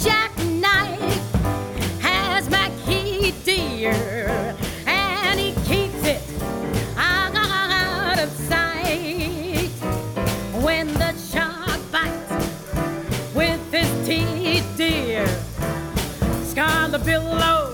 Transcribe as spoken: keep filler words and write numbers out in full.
jackknife has my key, dear, and he keeps it out of sight. When the shark bites with his teeth, dear, Scarlet Billow